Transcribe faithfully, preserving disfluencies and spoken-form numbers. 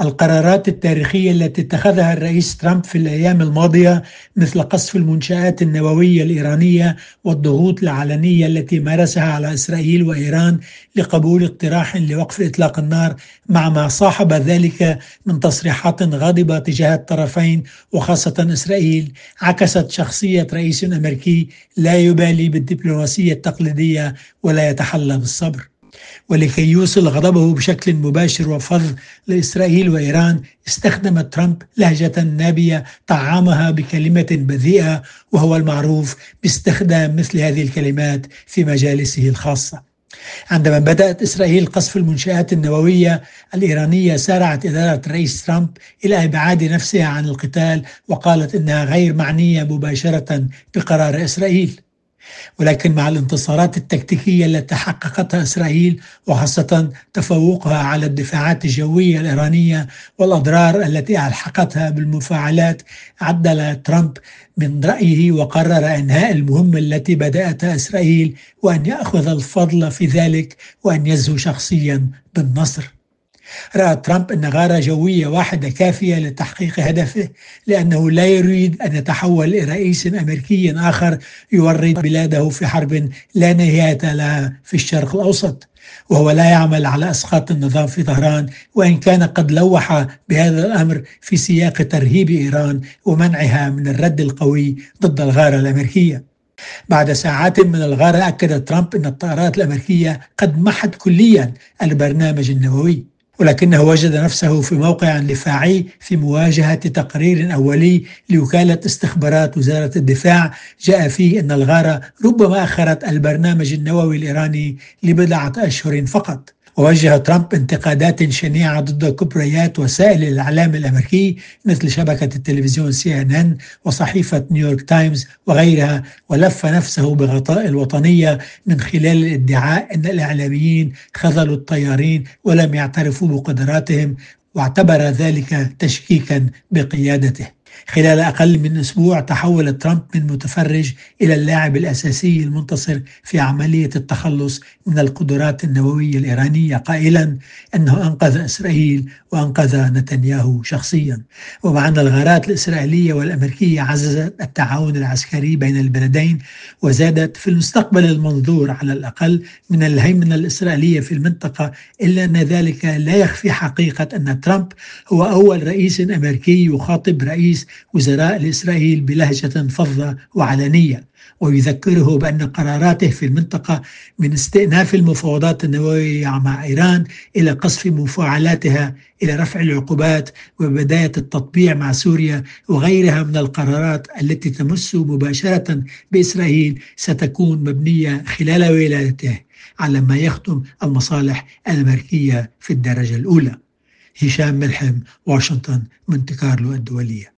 القرارات التاريخية التي اتخذها الرئيس ترامب في الأيام الماضية مثل قصف المنشآت النووية الإيرانية والضغوط العلنية التي مارسها على إسرائيل وإيران لقبول اقتراح لوقف إطلاق النار، مع ما صاحب ذلك من تصريحات غاضبة تجاه الطرفين وخاصة إسرائيل، عكست شخصية رئيس أمريكي لا يبالي بالدبلوماسية التقليدية ولا يتحلى بالصبر. ولكي يوصل غضبه بشكل مباشر وفظ لإسرائيل وإيران، استخدم ترامب لهجة نابية طعمها بكلمة بذيئة، وهو المعروف باستخدام مثل هذه الكلمات في مجالسه الخاصة. عندما بدأت إسرائيل قصف المنشآت النووية الإيرانية، سارعت إدارة الرئيس ترامب إلى إبعاد نفسها عن القتال، وقالت إنها غير معنية مباشرة بقرار إسرائيل. ولكن مع الانتصارات التكتيكية التي حققتها إسرائيل، وخاصة تفوقها على الدفاعات الجوية الإيرانية والأضرار التي ألحقتها بالمفاعلات، عدل ترامب من رأيه وقرر إنهاء المهمة التي بدأتها إسرائيل، وأن يأخذ الفضل في ذلك وأن يزهو شخصيا بالنصر. رأى ترامب أن غارة جوية واحدة كافية لتحقيق هدفه، لأنه لا يريد أن يتحول إلى رئيس أمريكي آخر يورط بلاده في حرب لا نهاية لها في الشرق الأوسط، وهو لا يعمل على إسقاط النظام في طهران، وإن كان قد لوح بهذا الأمر في سياق ترهيب إيران ومنعها من الرد القوي ضد الغارة الأمريكية. بعد ساعات من الغارة، أكد ترامب أن الطائرات الأمريكية قد محت كليا البرنامج النووي، ولكنه وجد نفسه في موقع دفاعي في مواجهة تقرير أولي لوكالة استخبارات وزارة الدفاع جاء فيه أن الغارة ربما أخرت البرنامج النووي الإيراني لبضعة أشهر فقط. ووجه ترامب انتقادات شنيعة ضد كبريات وسائل الإعلام الأمريكي مثل شبكة التلفزيون سي إن إن وصحيفة نيويورك تايمز وغيرها، ولف نفسه بغطاء الوطنية من خلال الادعاء أن الإعلاميين خذلوا الطيارين ولم يعترفوا بقدراتهم، واعتبر ذلك تشكيكا بقيادته. خلال أقل من أسبوع تحول ترامب من متفرج إلى اللاعب الأساسي المنتصر في عملية التخلص من القدرات النووية الإيرانية، قائلا أنه أنقذ إسرائيل وأنقذ نتنياهو شخصيا. ومع أن الغارات الإسرائيلية والأمريكية عززت التعاون العسكري بين البلدين وزادت في المستقبل المنظور على الأقل من الهيمنة الإسرائيلية في المنطقة، إلا أن ذلك لا يخفي حقيقة أن ترامب هو أول رئيس أمريكي يخاطب رئيس وزراء الإسرائيل بلهجة فظة وعلنية، ويذكره بأن قراراته في المنطقة من استئناف المفاوضات النووية مع إيران إلى قصف مفاعلاتها إلى رفع العقوبات وبداية التطبيع مع سوريا وغيرها من القرارات التي تمس مباشرة بإسرائيل ستكون مبنية خلال ولايته على ما يخدم المصالح الأمريكية في الدرجة الأولى. هشام ملحم، واشنطن، مونte كارلو الدولية.